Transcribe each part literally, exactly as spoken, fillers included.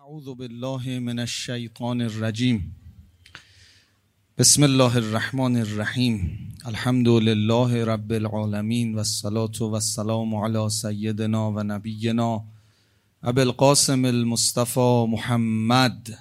اعوذ بالله من الشیطان الرجیم. بسم الله الرحمن الرحیم. الحمد لله رب العالمین و الصلاة و السلام علی سیدنا و نبینا ابی القاسم المصطفى محمد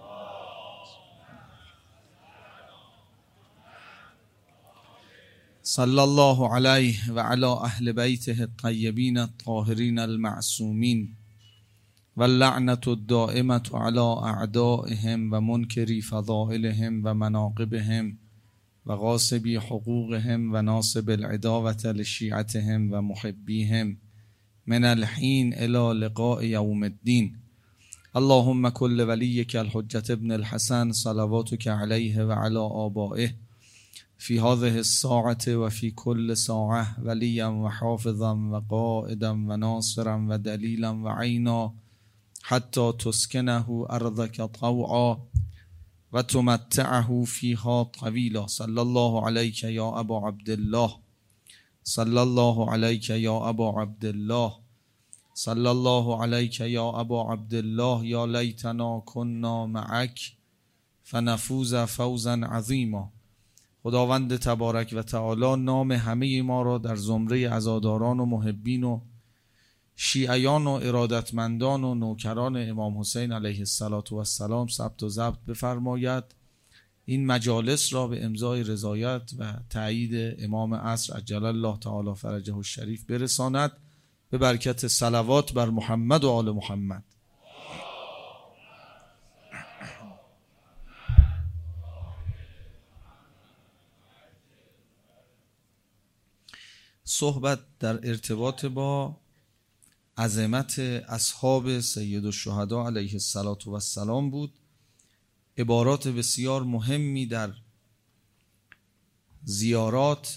صلی الله علیه و علی اهل بیته الطیبین الطاهرین المعصومین و اللعنة الدائمة على اعدائهم و منکری فضائلهم و مناقبهم و غاصبی حقوقهم و ناصب العداوة لشیعتهم و محبیهم من الحین الى لقاء یوم الدین. اللهم كل ولیک الحجة ابن الحسن صلواتك علیه و علی آبائه فی هذه الساعة و فی کل ساعة ولیا و حافظا و قائدا و ناصرا و دلیلا و عینا حتی تسکنه ارضک طوعا و تمتعه فیها طویلا. صلی الله علیک یا ابا عبدالله، صلی الله علیک یا ابا عبدالله، صلی الله علیک یا ابا عبدالله. یا لیتنا کنا معک فنفوز فوزا عظیما. خداوند تبارک و تعالی نام همه ما را در زمره عزاداران و محبین و شیعیان و ارادتمندان و نوکران امام حسین علیه السلام ثبت و ضبط بفرماید. این مجالس را به امضای رضایت و تایید امام عصر عجل الله تعالی فرجه الشریف برساند، به برکت صلوات بر محمد و آل محمد. صحبت در ارتباط با عظمت اصحاب سید الشهدا علیه السلام بود. عبارات بسیار مهمی در زیارات،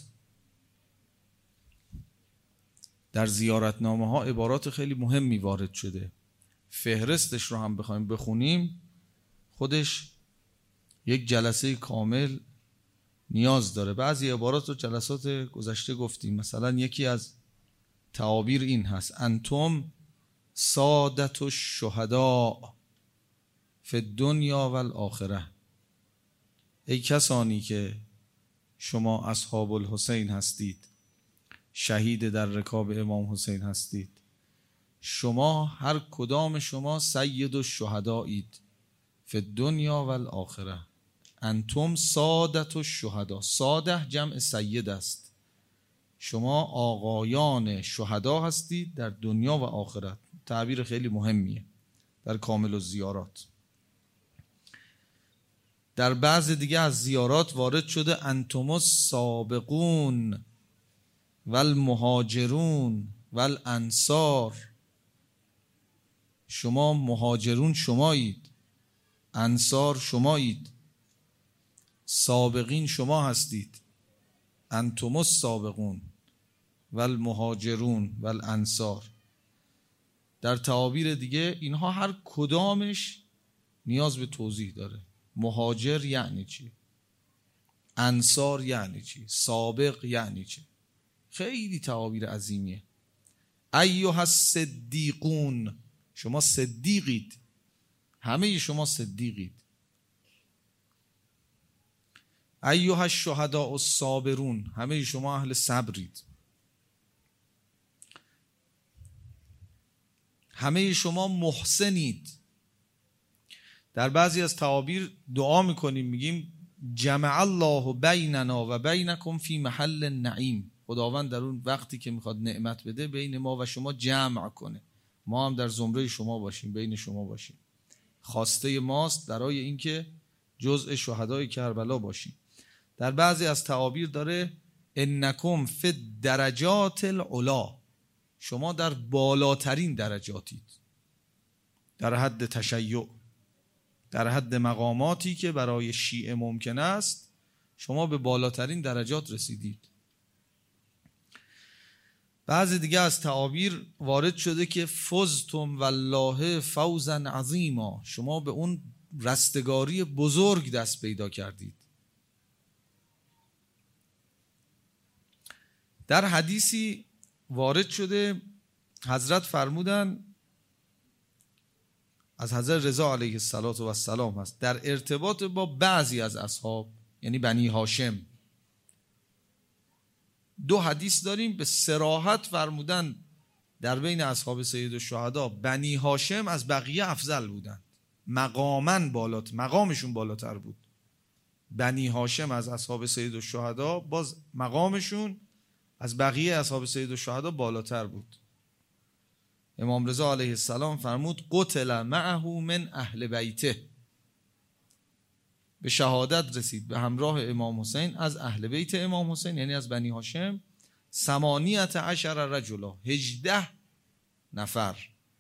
در زیارتنامه ها عبارات خیلی مهمی وارد شده. فهرستش رو هم بخوایم بخونیم خودش یک جلسه کامل نیاز داره. بعضی عبارات رو جلسات گذشته گفتیم. مثلا یکی از تعابیر این هست: انتم سادت الشهداء فی الدنیا و الاخره. ای کسانی که شما اصحاب الحسین هستید، شهید در رکاب امام حسین هستید، شما هر کدام شما سید الشهدایید فی الدنیا و الاخره. انتم سادت الشهداء. ساده جمع سید است. شما آقایان شهدا هستید در دنیا و آخرت. تعبیر خیلی مهمیه در کامل الزیارات. در بعض دیگه از زیارات وارد شده: انتم السابقون و المهاجرون و الانصار. شما مهاجرون شمایید، انصار شمایید، سابقین شما هستید. انتم السابقون و المهاجرون و الانصار. در تعابیر دیگه اینها هر کدامش نیاز به توضیح داره. مهاجر یعنی چی؟ انصار یعنی چی؟ سابق یعنی چی؟ خیلی تعابیر عظیمیه. ایها الصدیقون، شما صدیقید، همه شما صدیقید. ایها الشهداء الصابرون، همه شما اهل صبرید. همه شما محسنید. در بعضی از تعابیر دعا میکنیم، میگیم جمع الله بیننا و بینکم فی محل النعیم. خداوند در اون وقتی که میخواد نعمت بده بین ما و شما جمع کنه، ما هم در زمره شما باشیم، بین شما باشیم. خواسته ماست برای اینکه جزء شهدای کربلا باشیم. در بعضی از تعابیر داره انکم فی الدرجات العلا. شما در بالاترین درجاتید، در حد تشیع، در حد مقاماتی که برای شیعه ممکن است. شما به بالاترین درجات رسیدید. بعضی دیگه از تعابیر وارد شده که فزتم والله فوزا عظیما. شما به اون رستگاری بزرگ دست پیدا کردید. در حدیثی وارد شده حضرت فرمودن از حضرت رضا علیه السلام هست در ارتباط با بعضی از اصحاب، یعنی بنی هاشم. دو حدیث داریم به صراحت فرمودن در بین اصحاب سید الشهدا بنی هاشم از بقیه افضل بودند، مقاماً بالات مقامشون بالاتر بود. بنی هاشم از اصحاب سید الشهدا باز مقامشون از بقیه اصحاب سید الشهدا بالاتر بود. امام رضا علیه السلام فرمود قتل معه من اهل بیته، به شهادت رسید به همراه امام حسین از اهل بیت امام حسین، یعنی از بنی هاشم، ثمانیت عشر رجلا، هجده نفر،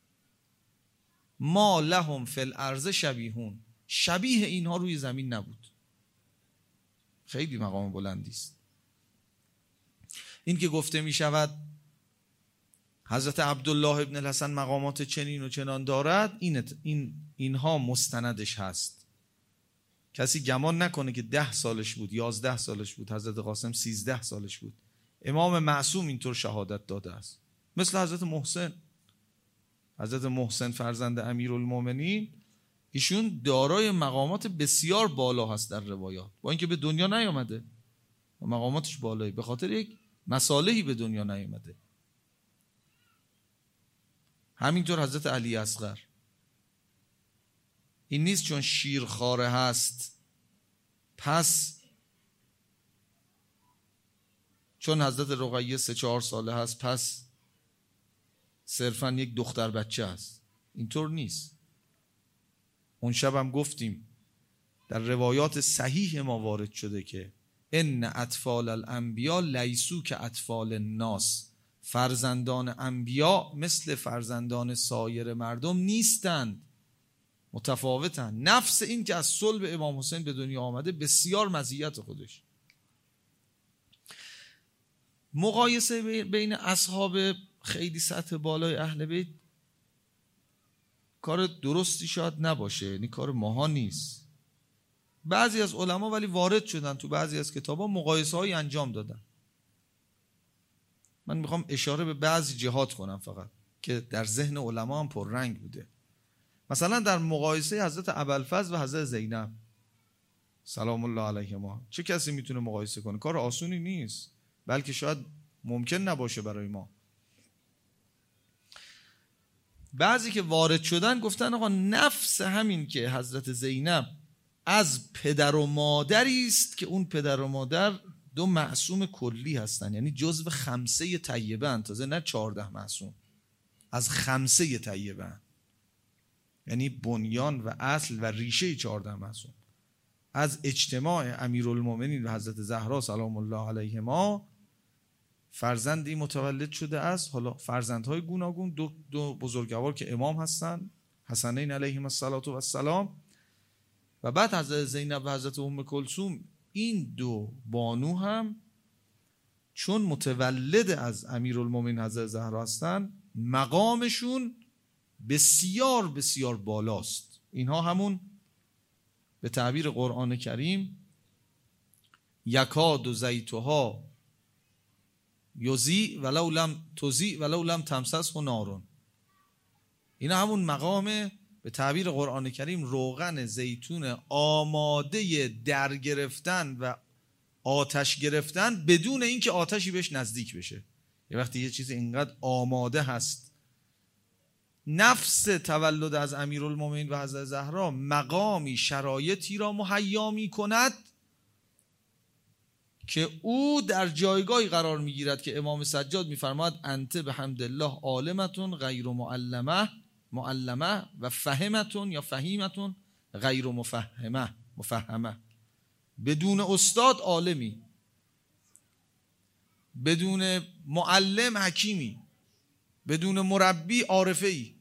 ما لهم فی الارض شبیهون، شبیه اینها روی زمین نبود. خیلی مقام بلندی است. این که گفته می شود حضرت عبدالله ابن الحسن مقامات چنین و چنان دارد، این این اینها مستندش هست. کسی گمان نکنه که ده سالش بود، یازده سالش بود، حضرت قاسم سیزده سالش بود. امام معصوم اینطور شهادت داده است. مثل حضرت محسن، حضرت محسن فرزند امیرالمومنین، ایشون دارای مقامات بسیار بالا هست در روایات، با اینکه به دنیا نیامده و مقاماتش بالایی، به خاطر یک مصالحی به دنیا نیامده. همینطور حضرت علی اصغر. این نیست چون شیرخواره هست پس، چون حضرت رقیه سه چهار ساله هست پس صرفا یک دختر بچه هست. اینطور نیست. اون شب هم گفتیم در روایات صحیح ما وارد شده که ان اطفال الانبیا لیسو که اطفال الناس، فرزندان انبیا مثل فرزندان سایر مردم نیستند، متفاوتند. نفس این که از صلب امام حسین به دنیا آمده بسیار مزیت خودش. مقایسه بین اصحاب خیلی سطح بالای اهل بیت کار درستی شاید نباشه، یعنی کار ماها نیست. بعضی از علما ولی وارد شدن تو بعضی از کتابا مقایسه هایی انجام دادن. من میخوام اشاره به بعضی جهات کنم فقط که در ذهن علما هم پررنگ بوده. مثلا در مقایسه حضرت ابوالفضل و حضرت زینب سلام الله علیهما، چه کسی میتونه مقایسه کنه؟ کار آسونی نیست، بلکه شاید ممکن نباشه برای ما. بعضی که وارد شدن گفتن آقا نفس همین که حضرت زینب از پدر و مادری است که اون پدر و مادر دو معصوم کلی هستن، یعنی جزو خمسه طیبه ان، تازه نه چهارده معصوم، از خمسه طیبه ان، یعنی بنیان و اصل و ریشه چهارده معصوم. از اجتماع امیرالمومنین و حضرت زهرا سلام الله علیهما فرزندی متولد شده است. حالا فرزندهای گوناگون، دو, دو بزرگوار که امام هستن، حسنین علیهم السلام، و بعد حضرت زینب و حضرت ام کلثوم. این دو بانو هم چون متولد از امیرالمومنین حضرت زهرا هستن، مقامشون بسیار بسیار بالاست. اینها همون به تعبیر قرآن کریم یکاد و زیتها یوزی ولو لم توزی ولو لم تمسسه نارون. اینا همون مقام به تعبیر قرآن کریم روغن زیتون آماده در گرفتن و آتش گرفتن بدون اینکه آتشی بهش نزدیک بشه. یه وقتی یه چیز اینقدر آماده هست، نفس تولد از امیرالمومنین و حضرت زهرا مقامی شرایطی را مهیا می کند که او در جایگاهی قرار می گیرد که امام سجاد می فرماید انت بحمدالله عالمتون غیر معلمه معلمه و فهمتون یا فهیمتون غیر مفهمه مفهمه. بدون استاد عالمی، بدون معلم حکیمی، بدون مربی عارفه‌ای.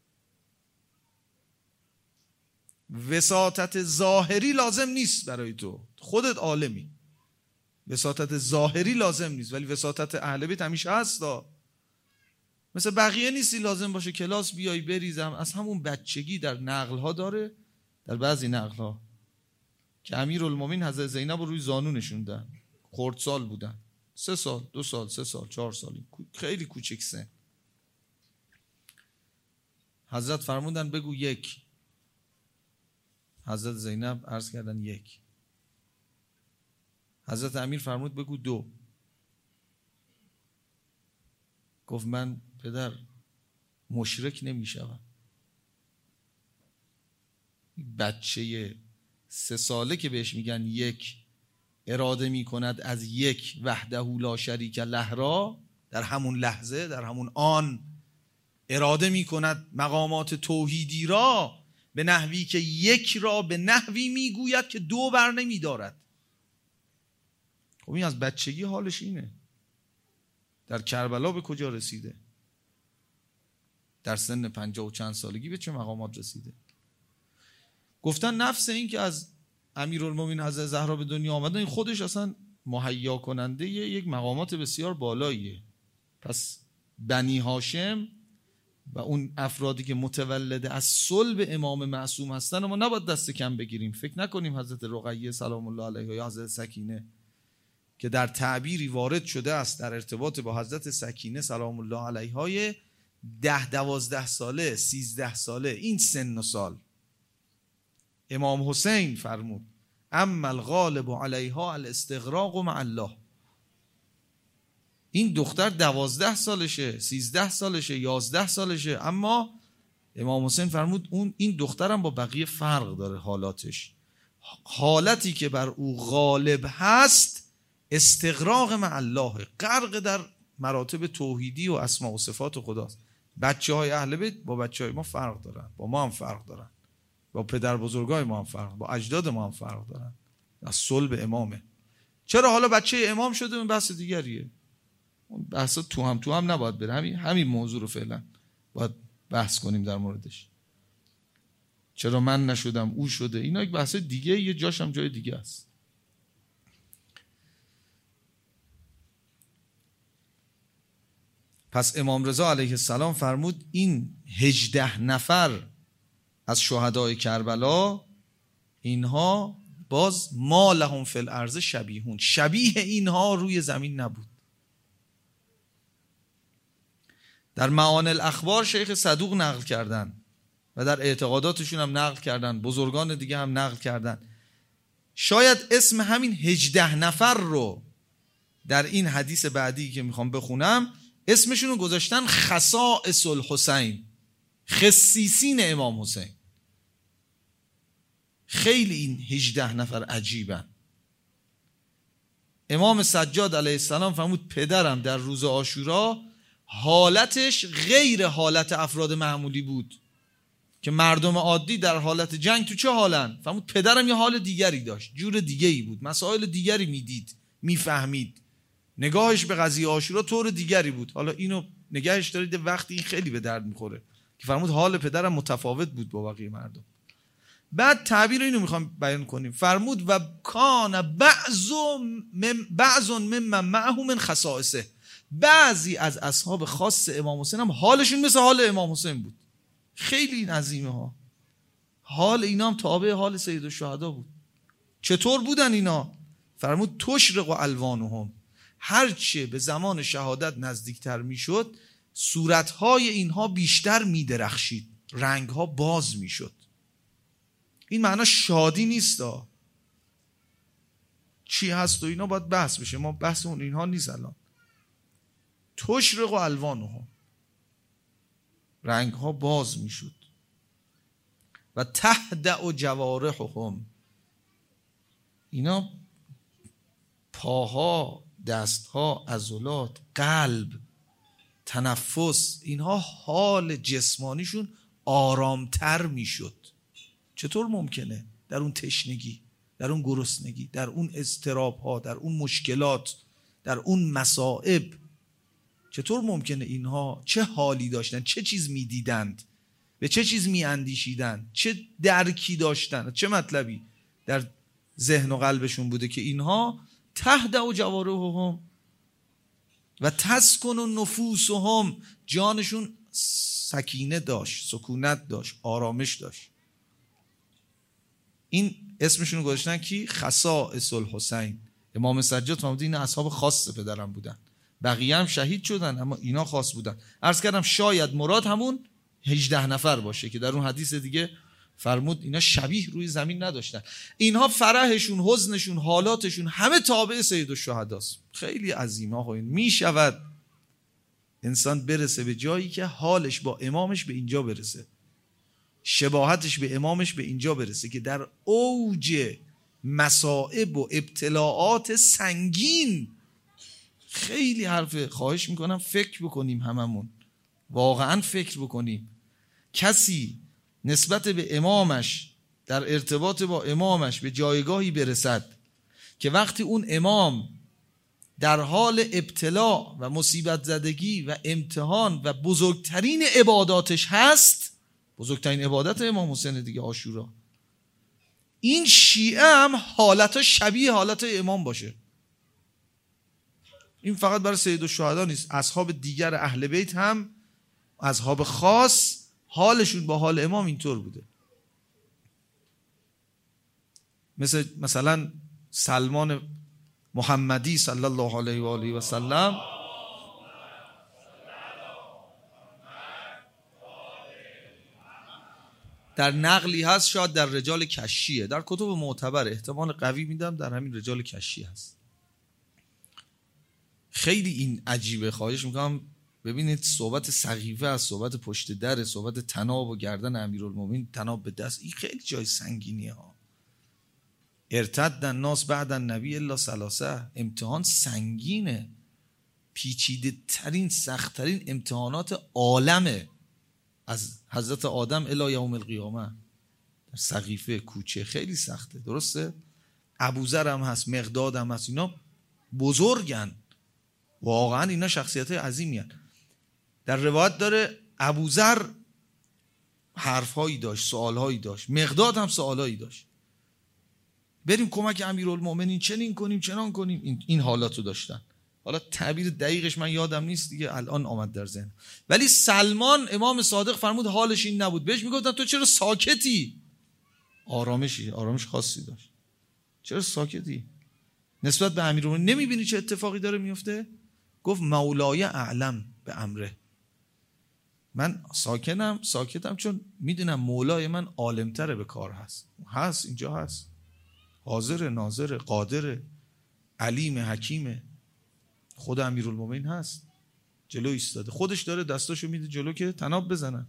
وساطت ظاهری لازم نیست برای تو، خودت عالمی. وساطت ظاهری لازم نیست، ولی وساطت اهل بیت همیشه هست. مثل بقیه نیستی لازم باشه کلاس بیای بریزم. از همون بچگی در نقل ها داره، در بعضی نقل ها که امیرالمومنین حضرت زینب رو روی زانو نشوندن، خردسال بودن، سه سال دو سال سه سال چهار سال، خیلی کوچک سن. حضرت فرمودن بگو یک، حضرت زینب عرض کردن یک. حضرت امیر فرمود بگو دو. گفت من پدر مشرک نمیشم. بچه سه ساله که بهش میگن یک اراده میکند از یک وحده لا شریک له را، در همون لحظه در همون آن اراده میکند مقامات توحیدی را به نحوی که یک را به نحوی میگوید که دو بر نمیدارد. خب این از بچگی حالش اینه. در کربلا به کجا رسیده؟ در سن پنجاه و چند سالگی به چه مقامات رسیده؟ گفتن نفس این که از امیرالمومنین حضرت زهرا به دنیا آمدن این خودش اصلا مهیا کننده یک مقامات بسیار بالاییه. پس بنی هاشم و اون افرادی که متولد از صلب امام معصوم هستن ما نباید دست کم بگیریم. فکر نکنیم حضرت رقیه سلام الله علیها یا حضرت سکینه که در تعبیری وارد شده است در ارتباط با حضرت سکینه سلام الله علیها ده دوازده ساله سیزده ساله این سن و سال، امام حسین فرمود اما الغالب علیها الاستغراق مع الله. این دختر دوازده سالشه، سیزده سالشه، یازده سالشه، اما امام حسین فرمود اون این دخترم با بقیه فرق داره. حالاتش حالتی که بر او غالب هست استغراق مع الله، غرق در مراتب توحیدی و اسماء و صفات خداست. بچه های اهل بیت با بچه های ما فرق دارن، با ما هم فرق دارن، با پدر بزرگای ما هم فرق، با اجداد ما هم فرق دارن. از صلب امامه. چرا حالا بچه امام شده اون بحث دیگریه. اون بحث تو هم تو هم نباید بره. همین همین موضوع رو فعلا باید بحث کنیم در موردش. چرا من نشدم او شده، اینا یک بحث دیگه، یه جاش هم جای دیگه است. پس امام رضا علیه السلام فرمود این هجده نفر از شهدای کربلا اینها باز ما لهم فی الارض شبیهون، شبیه اینها روی زمین نبود. در معانی الاخبار شیخ صدوق نقل کردن و در اعتقاداتشون هم نقل کردن، بزرگان دیگه هم نقل کردن. شاید اسم همین هجده نفر رو در این حدیث بعدی که میخوام بخونم اسمشون رو گذاشتن خصائص الحسین، خصیصین امام حسین. خیلی این هجده نفر عجیبن. امام سجاد علیه السلام فرمود پدرم در روز عاشورا حالتش غیر حالت افراد معمولی بود که مردم عادی در حالت جنگ تو چه حالن؟ فرمود پدرم یه حال دیگری داشت، جور دیگری بود، مسائل دیگری میدید، میفهمید، نگاهش به قضیه عاشورا طور دیگری بود. حالا اینو نگهش دارید وقتی این خیلی به درد میخوره که فرمود حال پدرم متفاوت بود با بقیه مردم. بعد تعبیر اینو میخوام بیان کنیم. فرمود و کان بعض من بعض ممن معه من خصائصه، بعضی از اصحاب خاص امام حسین هم حالشون مثل حال امام حسین بود. خیلی این عظیمه ها. حال اینا هم تابع حال سید الشهدا بود. چطور بودن اینا؟ فرمود تشرق و الوانهم، هرچه به زمان شهادت نزدیکتر میشد صورتهای اینها بیشتر میدرخشید، رنگها باز میشد. این معنی شادی نیست ها. چی هست و اینا باید بحث بشه، ما بحث اون اینها نیست الان. تشرق و الوانهم، رنگ ها باز میشد. و تهدأ و جوارحهم، اینا پاها، دستها، عضلات، قلب، تنفس، اینها حال جسمانیشون آرامتر میشد. چطور ممکنه در اون تشنگی، در اون گرسنگی، در اون اضطراب ها، در اون مشکلات، در اون مصائب، چطور ممکنه اینها چه حالی داشتن، چه چیز میدیدند، به چه چیز میاندیشیدند، چه درکی داشتن، چه مطلبی در ذهن و قلبشون بوده که اینها تهدأ و جوارحهم و تسکن و نفوسهم، جانشون سکینه داشت، سکونت داشت، آرامش داشت. این اسمشون گذاشتن کی؟ خصائص الحسین. امام سجاد فرمود این اصحاب خاص پدرم بودن، بقیه هم شهید شدن اما اینا خاص بودن. عرض کردم شاید مراد همون هجده نفر باشه که در اون حدیث دیگه فرمود اینا شبیه روی زمین نداشتن. اینها فرحشون، حزنشون، حالاتشون همه تابع سیدالشهداست. خیلی عظیمه آقا. این می شود انسان برسه به جایی که حالش با امامش به اینجا برسه، شباهتش به امامش به اینجا برسه که در اوج مصائب و ابتلاعات سنگین، خیلی حرف، خواهش میکنم فکر بکنیم، هممون واقعا فکر بکنیم. کسی نسبت به امامش در ارتباط با امامش به جایگاهی برسد که وقتی اون امام در حال ابتلا و مصیبت زدگی و امتحان و بزرگترین عباداتش هست، بزرگترین عبادت امام حسین دیگه، عاشورا، این شیعه هم حالتا شبیه حالت امام باشه. این فقط برای سیدالشهدا نیست، اصحاب دیگر اهل بیت هم، اصحاب خاص، حالشون با حال امام اینطور بوده. مثل مثلا سلمان محمدی صلی الله علیه و آله و سلم، در نقلی هست، شاید در رجال کشیه، در کتب معتبر احتمال قوی میدم در همین رجال کشی هست. خیلی این عجیبه، خواهش میکنم ببینید صحبت سقیفه از صحبت پشت در، صحبت تناب و گردن امیرالمومنین، تناب به دست، این خیلی جای سنگینیه ها. ارتد الناس بعد النبی الا ثلاثه، امتحان سنگینه، پیچیده ترین سخت ترین امتحانات عالمه، از حضرت آدم الی یوم القیامه. در سقیفه کوچه خیلی سخته، درسته؟ ابوذر هم هست، مقداد هم هست، اینا بزرگن واقعا، اینا شخصیت عظیمی هست. در روایت داره ابوذر حرفهایی داشت، سوالهایی داشت، مقداد هم سوالهایی داشت، بریم کمک امیرالمومنین، چنین کنیم چنان کنیم، این, این حالاتو داشتن. حالا تعبیر دقیقش من یادم نیست دیگه، الان آمد در ذهن. ولی سلمان امام صادق فرمود حالش این نبود، بهش میگفتن تو چرا ساکتی؟ آرامشی، آرامش خاصی داشت. چرا ساکتی؟ نسبت به امیرالمومنین نمیبینی چه اتفاقی داره میفته؟ گفت مولای اعلم به امره، من ساکنم، ساکتم چون میدونم مولای من عالمتره به کار هست، هست اینجا هست، حاضر ناظر قادر علیم حکیمه، خود امیرالمومنین هست، جلو ایستاده، خودش داره دستاشو میده جلو که تناب بزنن.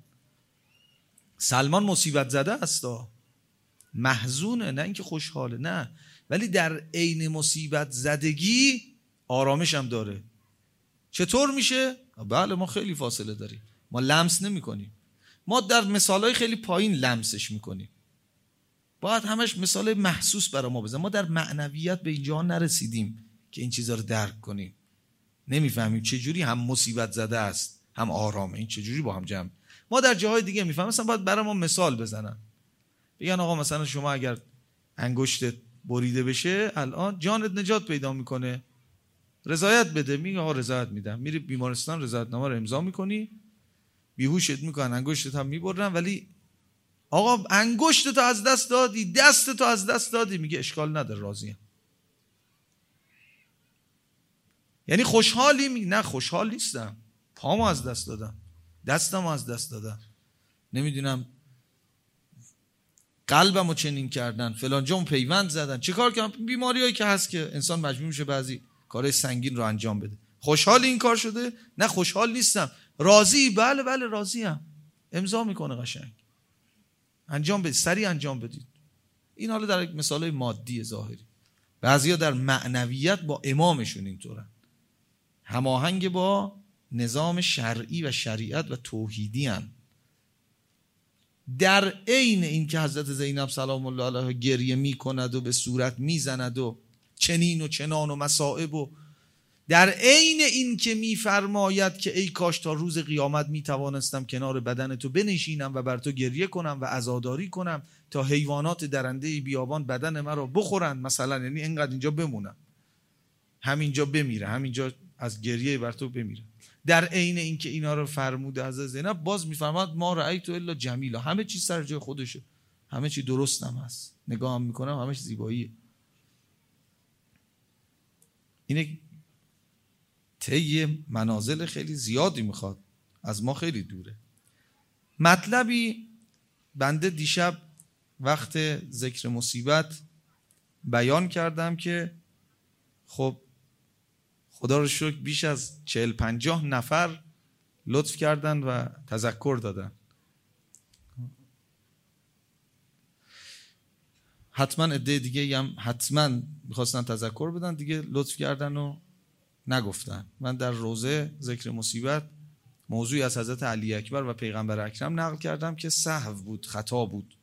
سلمان مصیبت زده است، محزونه، نه اینکه خوشحاله، نه، ولی در عین مصیبت زدگی آرامش هم داره. چطور میشه؟ بله ما خیلی فاصله داریم، ما لمس نمی کنیم، ما در مثالهای خیلی پایین لمسش میکنیم، باید همش مثال محسوس برای ما بزن. ما در معنویت به اینجا نرسیدیم که این چیزا رو درک کنیم، نمیفهمیم چجوری هم مصیبت زده است هم آرامه، این چجوری با هم جمع. ما در جاهای دیگه میفهمیم، مثلا باید برای ما مثال بزنن، بگن آقا مثلا شما اگر انگشتت بریده بشه الان جانت نجات پیدا میکنه، رضایت بده، میگه آقا رضایت میدم، میری بیمارستان رضایتنامه رو امضا میکنی، بیهوشت میکنن، انگشتت هم میبرن، ولی آقا انگشتتو از دست دادی، دستتو از دست دادی، میگه اشکال نداره، راضیم. یعنی خوشحالی؟ میگه نه خوشحال نیستم، پامو از دست دادم، دستمو از دست دادم، نمیدونم قلبمو چنین کردن، فلان جام پیوند زدن، چه کار کردم، بیماریایی که هست که انسان مجبور میشه بعضی کارهای سنگین رو انجام بده. خوشحال این کار شده؟ نه خوشحال نیستم. راضی؟ بله بله راضیم. امضا میکنه قشنگ، انجام بدید، سریع انجام بدید. این حالا در یک مثال مادی ظاهری. بعضیا در معنویت با امامشون اینطورن، هماهنگ با نظام شرعی و شریعت و توحیدی هن. در عین این که حضرت زینب سلام الله علیها گریه میکند و به صورت میزند و چنین و چنان و مصائب، و در عین این که میفرماید که ای کاش تا روز قیامت میتوانستم کنار بدن تو بنشینم و بر تو گریه کنم و عزاداری کنم تا حیوانات درنده بیابان بدن من رو بخورن مثلا، یعنی اینقدر اینجا بمونم، همینجا بمیره، همینجا از گریه بر تو بمیره. در عین این که اینا رو فرموده حضرت زینب، باز میفرماد ما رأیت الا جمیلا، همه چیز سر جای خودشه، همه چی درستم هست، نگاهم میکنم همه چیز زیباییه. اینه طی منازل خیلی زیادی میخواد، از ما خیلی دوره. مطلبی بنده دیشب وقت ذکر مصیبت بیان کردم که خب خدا رو شکر بیش از چهل پنجاه نفر لطف کردن و تذکر دادن. حتما عده دیگه هم حتما میخواستن تذکر بدن دیگه لطف کردن و نگفتن. من در روزه ذکر مصیبت موضوعی از حضرت علی اکبر و پیغمبر اکرم نقل کردم که سهو بود، خطا بود.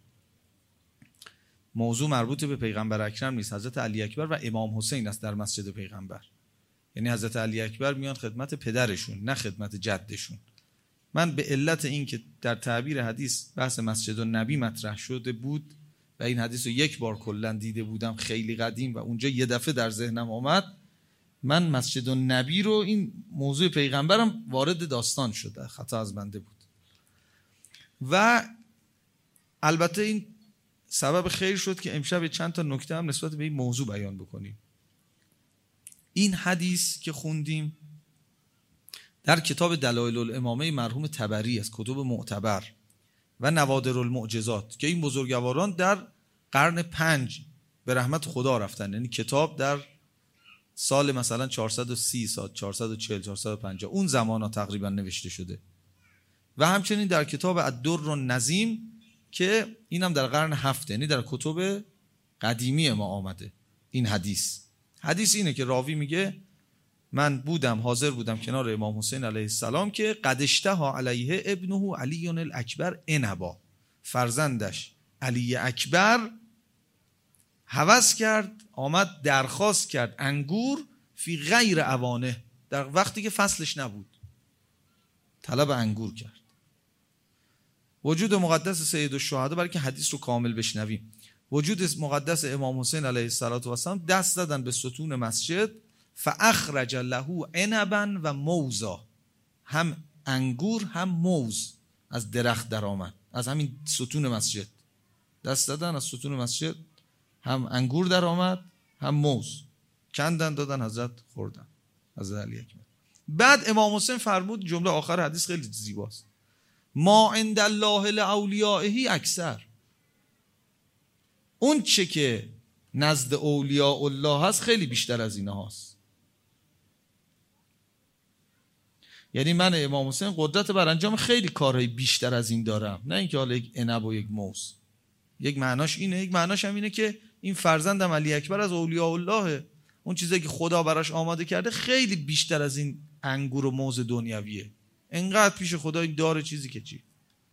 موضوع مربوط به پیغمبر اکرم نیست، حضرت علی اکبر و امام حسین است در مسجد پیغمبر. یعنی حضرت علی اکبر میان خدمت پدرشون نه خدمت جدشون. من به علت این که در تعبیر حدیث بحث مسجد النبی مطرح شده بود و این حدیث رو یک بار کلا دیده بودم خیلی قدیم و اونجا یه دفعه در ذهنم آمد، من مسجد النبی رو این موضوع پیغمبرم وارد داستان شده، خطا از بنده بود. و البته این سبب خیر شد که امشب چند تا نکته هم نسبت به این موضوع بیان بکنیم. این حدیث که خوندیم در کتاب دلایل الامامه مرحوم طبری از کتب معتبر و نوادر المعجزات که این بزرگواران در قرن پنج به رحمت خدا رفتن، یعنی کتاب در سال مثلا چهارصد و سی سال چهارصد و چهل چهارصد و پنجاه اون زمانا تقریبا نوشته شده. و همچنین در کتاب الدر النظیم که اینم در قرن هفت، یعنی در کتب قدیمی ما آمده. این حدیث حدیث اینه که راوی میگه من بودم حاضر بودم کنار امام حسین علیه السلام که قد اشتهى علیه ابنه علی الاکبر انبا، فرزندش علی اکبر هوس کرد، آمد درخواست کرد انگور فی غیر اوانه، در وقتی که فصلش نبود طلب انگور کرد. وجود مقدس سید الشهدا، برای که حدیث رو کامل بشنویم، وجود مقدس امام حسین علیه السلام دست دادن به ستون مسجد فاخرج له عنبا و موزا، هم انگور هم موز از درخت در آمد، از همین ستون مسجد دست دادن، از ستون مسجد هم انگور در آمد هم موز کندن دادن حضرت خوردن حضرت علی اکبر. بعد امام حسین فرمود، جمله آخر حدیث خیلی زیباست، ما عند الله لاولیائه اکثر، اون چه که نزد اولیاء الله هست خیلی بیشتر از اینه هاست. یعنی من امام حسین قدرت بر انجام خیلی کارهای بیشتر از این دارم، نه اینکه حالا یک عنب و یک موز. یک معناش اینه، یک معناش هم اینه که این فرزندم علی اکبر از اولیاء الله، اون چیزی که خدا براش آماده کرده خیلی بیشتر از این انگور و موز دنیویه، انقدر پیش خدا این داره چیزی که چی.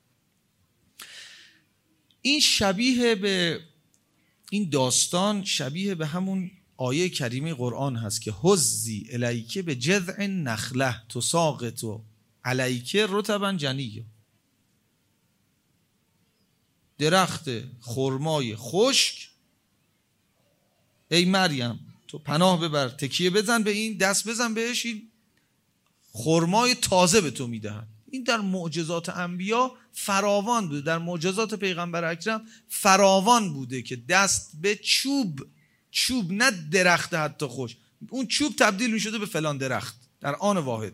این شبیه به این داستان شبیه به همون آیه کریمه قرآن هست که حزی الیک به جذع نخله تساقط الیک رطبا جنیه، درخت خرمای خشک، ای مریم تو پناه ببر، تکیه بزن به این، دست بزن بهش، این خرمای تازه به تو میدهد. این در معجزات انبیا فراوان بوده، در معجزات پیغمبر اکرم فراوان بوده که دست به چوب، چوب نه درخت حتی خوش، اون چوب تبدیل می شده به فلان درخت در آن واحد.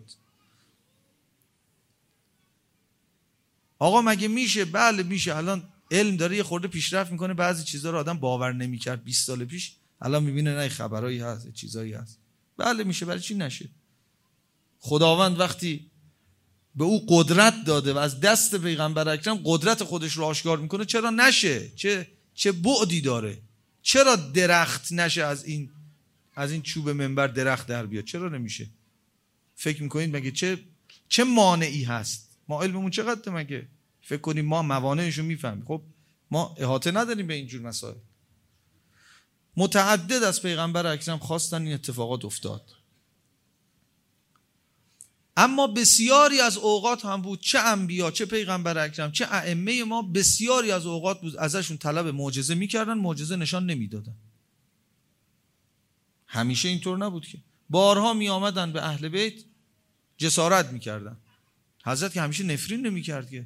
آقا مگه میشه؟ بله میشه. الان علم داره یه خورده پیشرفت میکنه، بعضی چیزا رو آدم باور نمیکرد بیست سال پیش، الان میبینه نه خبرایی هست، چیزایی هست. بله میشه، برای چی نشه؟ خداوند وقتی به او قدرت داده و از دست پیغمبر اکرم قدرت خودش رو آشکار میکنه، چرا نشه؟ چه چه بعدی داره؟ چرا درخت نشه از این از این چوب منبر درخت در بیاد؟ چرا نمیشه؟ فکر میکنید مگه چه چه مانعی هست؟ ما علممون چقدر مگه فکر کنیم ما موانعشو میفهمیم؟ خب ما احاطه نداریم به اینجور مسائل. متعدد از پیغمبر اکرم خواستن این اتفاقات افتاد، اما بسیاری از اوقات هم بود، چه انبیا چه پیغمبر اکرم چه ائمه ما، بسیاری از اوقات بود ازشون طلب معجزه میکردن، معجزه نشان نمیدادن. همیشه اینطور نبود که بارها می آمدن به اهل بیت جسارت میکردن. حضرت که همیشه نفرین نمیکرد، که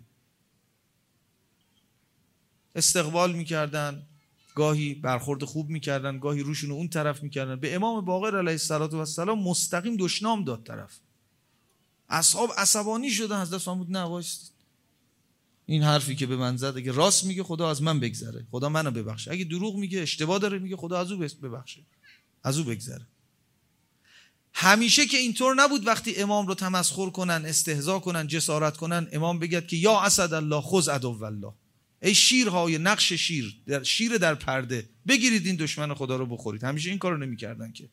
استقبال میکردن، گاهی برخورد خوب میکردن، گاهی روشون اون طرف میکردن. به امام باقر علیه السلام مستقیم دشنام داد طرف. اصحاب عصبانی شدن، حضرت فرمود نه وایسید، این حرفی که به من زد اگه راست میگه خدا از من بگذره، خدا منو ببخشه، اگه دروغ میگه اشتباه داره میگه خدا از او ببخشه، از او بگذره. همیشه که اینطور نبود وقتی امام رو تمسخر کنن، استهزا کنن، جسارت کنن، امام بگد که یا اسد الله خذ عدو الله، ای شیرهای نقش شیر، در شیر در پرده، بگیرید این دشمن خدا رو بخورید. همیشه این کارو نمی‌کردن که.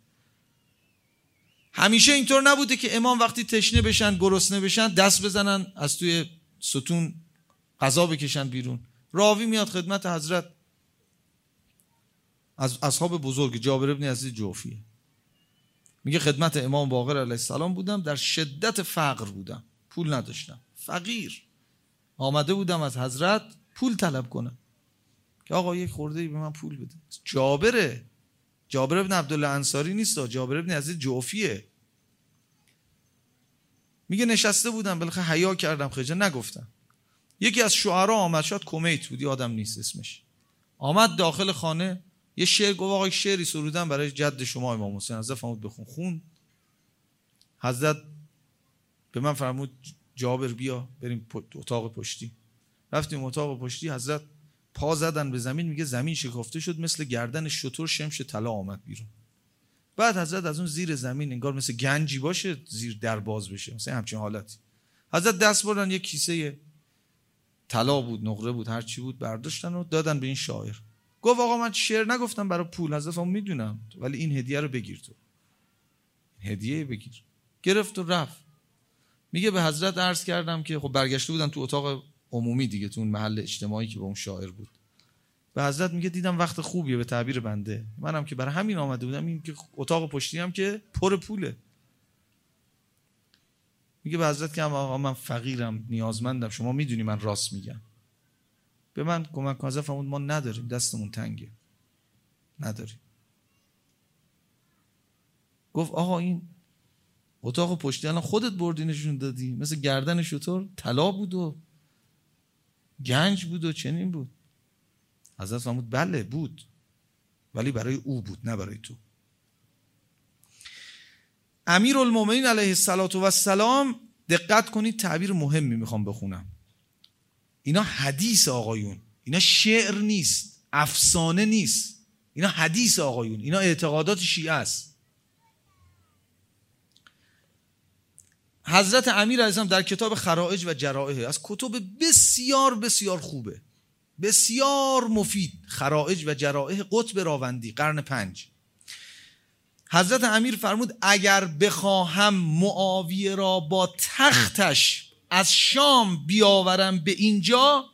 همیشه اینطور نبوده که امام وقتی تشنه بشن، گرسنه بشن، دست بزنن از توی ستون غذا بکشن بیرون. راوی میاد خدمت حضرت، از اصحاب بزرگ جابر ابن عزیز جوفیه، میگه خدمت امام باقر علیه السلام بودم، در شدت فقر بودم، پول نداشتم، فقیر، آمده بودم از حضرت پول طلب کنم که آقا یک خورده به من پول بده. جابره، جابر ابن عبدالله انصاری نیست، جابر ابن عزیز جوفیه. میگه نشسته بودم، بالاخره حیا کردم، خجل نگفتم. یکی از شعرا آمد، شاید کمیت بود، یادم نیست اسمش، آمد داخل خانه، یه شعر گفت، آقا شعری سرودم برای جد شما امام حسین، حضرت فرمود بخون. خون. حضرت به من فرمود جابر بیا بریم اتاق پشتی. رفتیم اتاق پشتی، حضرت پا زدن به زمین، میگه زمین شکافته شد، مثل گردن شتر شمش طلا آمد بیرون. بعد حضرت از اون زیر زمین انگار مثل گنجی باشه زیر در باز بشه، مثلا همچین حالتی. حضرت دست بردن، یک کیسه طلا بود، نقره بود، هر چی بود، برداشتن و دادن به این شاعر. گفت آقا من شعر نگفتم برای پول، حضرت هم میدونم، ولی این هدیه رو بگیر، تو هدیه بگیر. گرفت و رفت. میگه به حضرت عرض کردم که خب برگشته بودن تو اتاق عمومی دیگه، تو اون محل اجتماعی که با اون شاعر بود. به حضرت میگه دیدم وقت خوبیه، به تعبیر بنده منم که برای همین آمده بودم، این که اتاق پشتی هم که پر پوله. میگه به حضرت که آقا من فقیرم، نیازمندم، شما میدونی من راست میگم، به من کمک کن. حضرت فرمود ما نداریم، دستمون تنگه، نداریم. گفت آقا این اتاق پشتی الان خودت بردی نشون دادی، مثل گردن شتر طلا بود و گنج بود و چنین بود. حضرت فرمود بله بود، ولی برای او بود، نه برای تو. امیرالمومنین علیه السلام، دقت کنید تعبیر مهمی میخوام بخونم. اینا حدیث آقایون، اینا شعر نیست، افسانه نیست، اینا حدیث آقایون، اینا اعتقادات شیعه است. حضرت امیر علیه السلام در کتاب خرائج و جرائح، از کتب بسیار بسیار خوبه، بسیار مفید، خرائج و جرائح قطب راوندی، قرن پنج. حضرت امیر فرمود اگر بخواهم معاویه را با تختش از شام بیاورم به اینجا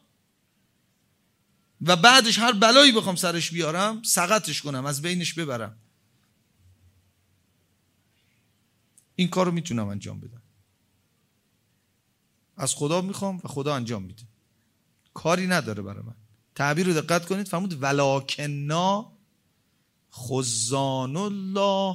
و بعدش هر بلایی بخوام سرش بیارم، سقطش کنم، از بینش ببرم، این کار رو میتونم انجام بدم. از خدا میخوام و خدا انجام میده، کاری نداره برای من. تعبیر رو دقت کنید، فرمود ولکننا خزان الله،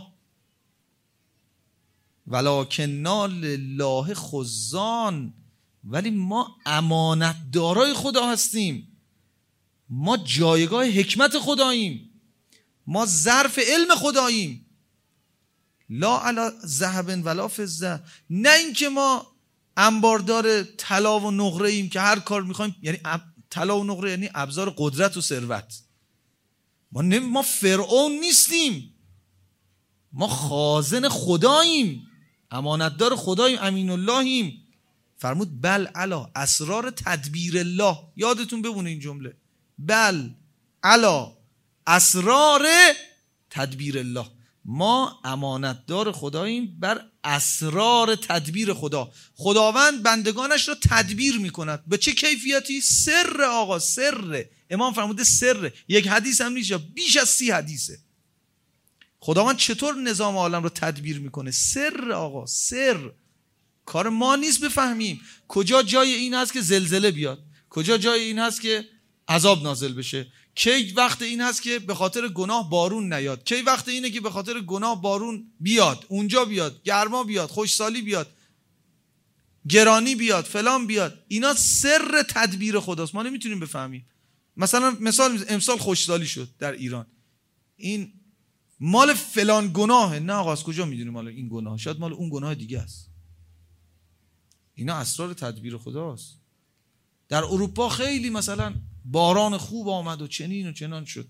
ولکننا لله خزان، ولی ما امانتدارای خدا هستیم، ما جایگاه حکمت خداییم، ما ظرف علم خداییم. لا علی ذهب ولا فضه، نه اینکه ما انباردار طلا و نقره ایم که هر کار میخوایم، یعنی طلا و نقره یعنی ابزار قدرت و ثروت. ما نمی ما فرعون نیستیم، ما خازن خداییم، امانتدار خداییم، امین اللهیم. فرمود بل علا اسرار تدبیر الله، یادتون بمونه این جمله، بل علا اسرار تدبیر الله، ما امانتدار خداییم بر اسرار تدبیر خدا. خداوند بندگانش را تدبیر میکند. به چه کیفیتی؟ سر آقا، سر. امام فرموده سر. یک حدیث هم نیست، بیش از سی حدیثه. خداوند چطور نظام عالم رو تدبیر میکنه؟ سر آقا، سر. کار ما نیست بفهمیم. کجا جای این هست که زلزله بیاد؟ کجا جای این هست که عذاب نازل بشه؟ کی وقت این هست که به خاطر گناه بارون نیاد؟ کی وقت اینه که به خاطر گناه بارون بیاد، اونجا بیاد، گرما بیاد، خوشسالی بیاد، گرانی بیاد، فلان بیاد؟ اینا سر تدبیر خداست، ما نمیتونیم بفهمیم. مثلا مثال امسال خوشسالی شد در ایران، این مال فلان گناهه. نه آقا، از کجا میدونیم مال این گناه؟ شاید مال اون گناه دیگه است. اینا اسرار تدبیر خداست. در اروپا خیلی مثلا باران خوب آمد و چنین و چنان شد.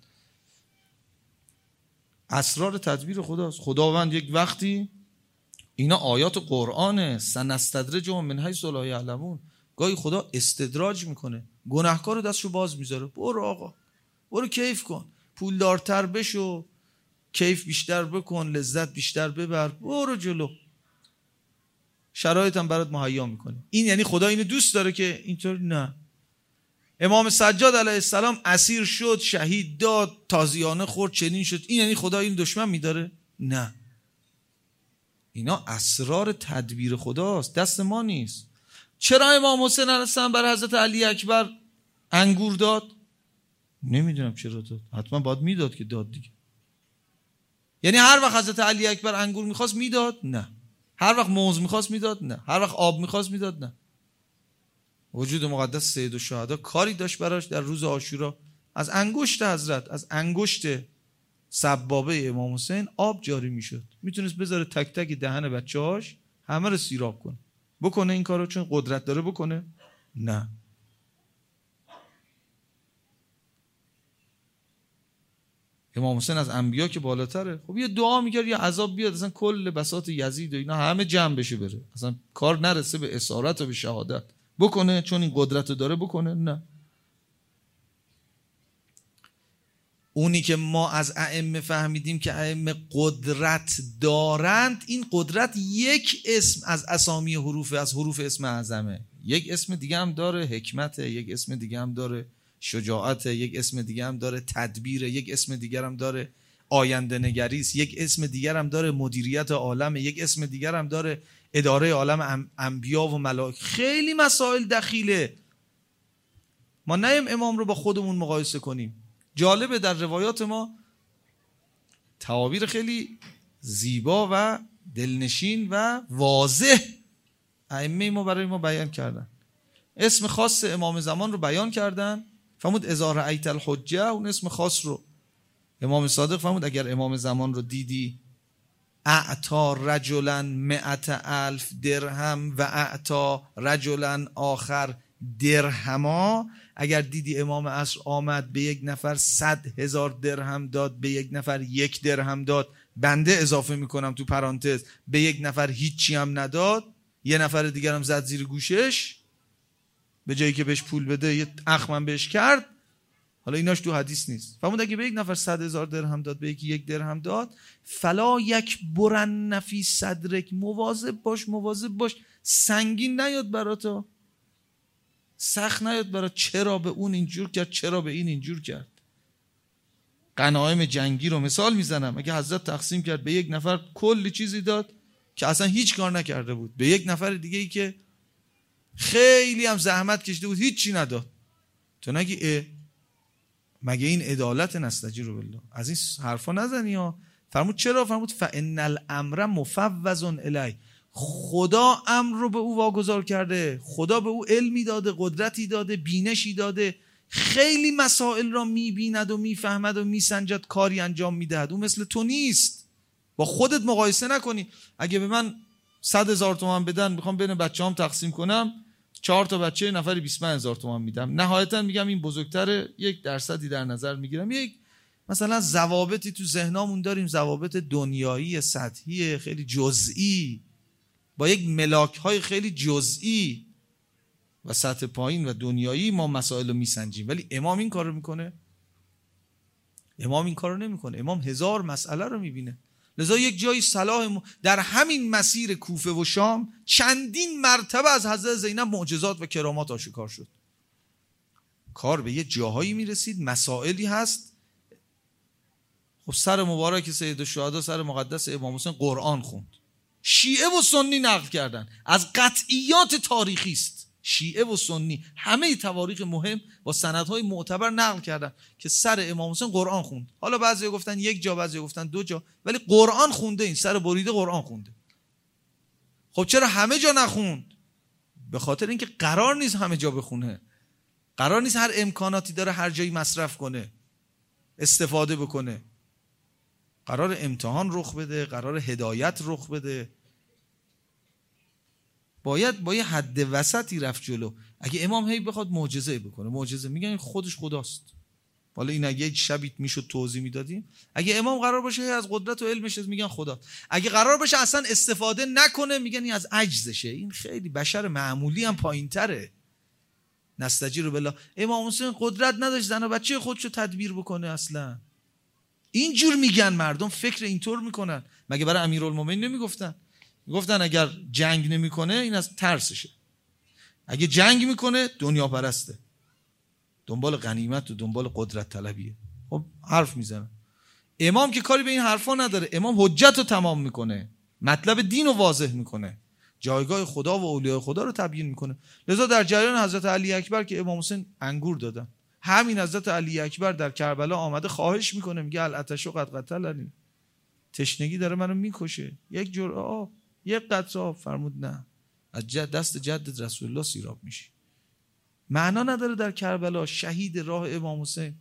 اسرار تدبیر خداست. خداوند یک وقتی، اینا آیات قرآنه، سنستدرجهم من حیث لا یعلمون، گاهی خدا استدراج میکنه، گناهکار رو دستشو باز میذاره، برو آقا برو کیف کن، پولدارتر بشو، کیف بیشتر بکن، لذت بیشتر ببر، برو جلو، شرایط هم برات مهیا میکنه. این یعنی خدا اینو دوست داره که اینطور؟ نه. امام سجاد علیه السلام اسیر شد، شهید داد، تازیانه خورد، چنین شد، این یعنی خدا این دشمن میداره؟ نه. اینا اسرار تدبیر خداست، دست ما نیست. چرا امام حسین علیه السلام برای حضرت علی اکبر انگور داد؟ نمیدونم چرا داد، حتما باید میداد که داد دیگه. یعنی هر وقت حضرت علی اکبر انگور میخواست میداد؟ نه. هر وقت موز میخواست میداد؟ نه. هر وقت آب میخواست میداد؟ نه. وجود مقدس سید الشهدا کاری داشت براش در روز عاشورا، از انگشت حضرت، از انگشت سبابه امام حسین آب جاری میشد، میتونست بذاره تک تک دهن بچه‌هاش همه رو سیراب کنه. بکنه این کارو چون قدرت داره بکنه؟ نه. امام حسین از انبیا که بالاتره. خب یه دعا میکرد یه عذاب بیاد، اصلا کل بساط یزید و اینا همه جمع بشه بره، اصلا کار نرسه به اسارت و به شهادت. بکنه چون این قدرت رو داره بکنه؟ نه. اونی که ما از ائمه فهمیدیم که ائمه قدرت دارند، این قدرت یک اسم از اسامی حروف، از حروف اسم اعظمه، یک اسم دیگه هم داره حکمت، یک اسم دیگه هم داره شجاعت، یک اسم دیگه هم داره تدبیر، یک اسم دیگر هم داره آینده نگریست، یک اسم دیگر هم داره مدیریت عالم، یک اسم دیگر هم داره اداره عالم انبیا و ملائکه. خیلی مسائل دخیله. ما نیم امام رو با خودمون مقایسه کنیم. جالبه در روایات ما تعابیر خیلی زیبا و دلنشین و واضح ائمه ما برای ما بیان کردن. اسم خاص امام زمان رو بیان کردن، فرمود اذا رأیت الحجه، اون اسم خاص رو امام صادق فرمود اگر امام زمان رو دیدی، اعطا رجلا مئت الف درهم و اعطا رجلا آخر درهما، اگر دیدی امام عصر آمد به یک نفر صد هزار درهم داد، به یک نفر یک درهم داد، بنده اضافه میکنم تو پرانتز به یک نفر هیچی هم نداد، یه نفر دیگر هم زد زیر گوشش، به جایی که بهش پول بده یه اخمن بهش کرد، حالا ایناش تو حدیث نیست. فرمود اگه به یک نفر صد هزار درهم داد، به یکی یک درهم داد، فلا یک برن فی صدرک، مواظب باش، مواظب باش سنگین نیاد براتا، سخت نیاد برات، چرا به اون اینجور کرد، چرا به این اینجور کرد. غنایم جنگی رو مثال میزنم، اگه حضرت تقسیم کرد به یک نفر کلی چیزی داد که اصلا هیچ کار نکرده بود، به یک نفر دیگه ای که خیلی هم زحمت کشیده بود هیچی نداد، تو نگی اه مگه این عدالت؟ نستجیر بالله، از این حرفا نزنی ها. فرمود چرا؟ فرمود فان الامر مفوض الی، خدا امر رو به او واگذار کرده، خدا به او علمی داده، قدرتی داده، بینشی داده، خیلی مسائل را میبیند و میفهمد و میسنجد، کاری انجام میدهد. او مثل تو نیست، با خودت مقایسه نکنی. اگه به من صد هزار تومان بدن میخوام بین بچه هم تقسیم کنم، چهار تا بچه نفری بیست و پنج هزار تومان میدم، نهایتا میگم این بزرگتره، یک درصدی در نظر میگیرم، یک مثلا ضوابطی تو ذهنامون داریم، ضوابط دنیایی سطحی خیلی جزئی، با یک ملاک های خیلی جزئی و سطح پایین و دنیایی ما مسائل رو میسنجیم. ولی امام این کار رو میکنه؟ امام این کار رو نمیکنه. امام هزار مسئله رو میبینه. لذا یک جایی صلاح م... در همین مسیر کوفه و شام چندین مرتبه از حضرت زینب معجزات و کرامات آشکار شد. کار به یه جاهایی میرسید، مسائلی هست. خب سر مبارک سید الشهدا، سر مقدس امام حسین قرآن خوند، شیعه و سنی نقل کردن، از قطعیات تاریخی است، شیعه و سنی همه تواریخ مهم با سندهای معتبر نقل کردن که سر امام حسین قرآن خوند. حالا بعضی گفتن یک جا، بعضی گفتن دو جا، ولی قرآن خونده، این سر بریده قرآن خونده. خب چرا همه جا نخوند؟ به خاطر اینکه قرار نیست همه جا بخونه، قرار نیست هر امکاناتی داره هر جایی مصرف کنه، استفاده بکنه. قرار امتحان رخ بده، قرار هدایت رخ بده. باید با یه حد وسطی رفت جلو. اگه امام هی بخواد معجزه بکنه، معجزه میگن خودش خداست. حالا این اگه یک شبیت میشد توضیح میدادیم. اگه امام قرار باشه از قدرت و علمش میگن خدا. اگه قرار باشه اصلا استفاده نکنه میگن این از عجزشه. این خیلی بشر معمولی هم پایینتره. نستجیر بالله. امام حسین قدرت نداشت زن و بچه خودشو تدبیر بکنه اصلا. اینجور میگن مردم، فکر اینطور میکنن. مگه برای امیرالمومنین نمیگفتن؟ میگفتن اگر جنگ نمیکنه این از ترسشه، اگه جنگ میکنه دنیا پرسته، دنبال غنیمت و دنبال قدرت طلبیه. خب حرف میزنه. امام که کاری به این حرفا نداره. امام حجت رو تمام میکنه، مطلب دین رو واضح میکنه، جایگاه خدا و اولیاء خدا رو تبیین میکنه. لذا در جریان حضرت علی اکبر که امام حسین انگور دادن، همین حضرت علی اکبر در کربلا آمده خواهش میکنه، میگه العطش قد قتلنی، تشنگی داره منو میکشه، یک جرعه آب، یک قطره آب. فرمود نه، از دست جدت رسول الله سیراب میشی. معنا نداره در کربلا شهید راه امام حسین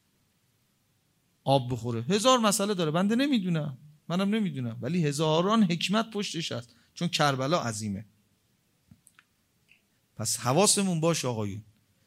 آب بخوره. هزار مسئله داره، بنده نمیدونم، منم نمیدونم، ولی هزاران حکمت پشتش هست، چون کربلا عظیمه. پس حواسمون باشه آقایون،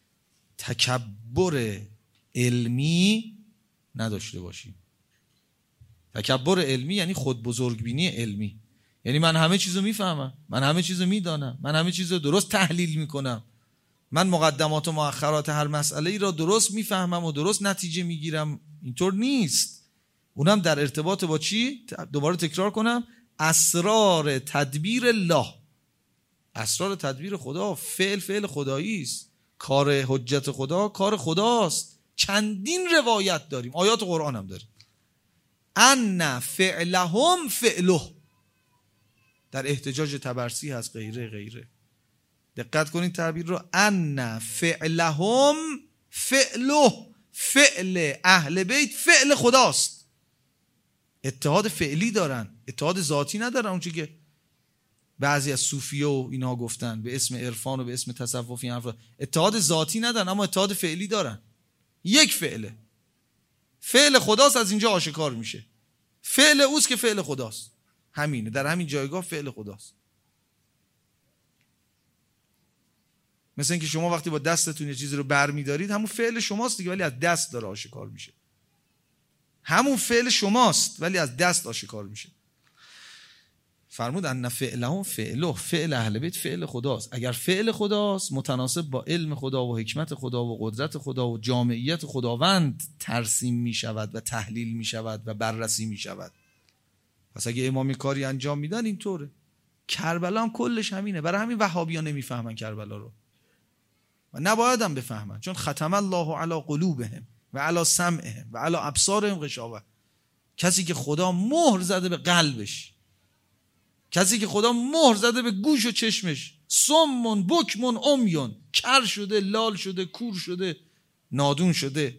تکبر علمی نداشته باشیم. تکبر علمی یعنی خود بزرگبینی علمی، یعنی من همه چیزو میفهمم، من همه چیزو میدانم، من همه چیزو درست تحلیل میکنم، من مقدمات و مؤخرات هر مسئله ای را درست میفهمم و درست نتیجه میگیرم. اینطور نیست. اونم در ارتباط با چی؟ دوباره تکرار کنم، اسرار تدبیر الله. اسرار تدبیر خدا، فعل فعل خدایی است، کار حجت خدا کار خداست. چندین روایت داریم، آیات قرآن هم داریم. ان فعلهم فعله، در احتجاج طبرسی هست، غیره غیره. دقت کنید تعبیر رو، ان فعلهم فعله، فعل اهل بیت فعل خداست. اتحاد فعلی دارن، اتحاد ذاتی ندارن. اون چی که بعضی از صوفیه و اینا گفتن به اسم عرفان و به اسم تصوف، این حرفا، اتحاد ذاتی ندارن اما اتحاد فعلی دارن. یک فعله، فعل خداست، از اینجا آشکار میشه. فعل اوست که فعل خداست، همینه، در همین جایگاه فعل خداست. مثل اینکه شما وقتی با دستتون یه چیزی رو برمی‌دارید، همون فعل شماست دیگه، ولی از دست داره آشکار میشه. همون فعل شماست ولی از دست آشکار میشه. فرمود ان فعلهم فعله، فعل اهل بیت فعل خداست. اگر فعل خداست متناسب با علم خدا و حکمت خدا و قدرت خدا و جامعیت خداوند ترسیم میشود و تحلیل میشود و بررسی میشود. پس اگه امامی کاری انجام میدن اینطوره. کربلا هم کلش همینه. برای همین وهابی‌ها نمیفهمن کربلا رو و نباید هم بفهمن، چون ختم الله علی قلوبهم و علی سمعهم و علی ابصارهم غشاوه. کسی که خدا مهر زده به قلبش، کسی که خدا مهر زده به گوش و چشمش، صمون بکمون عمیون، کر شده، لال شده، کور شده، نادون شده،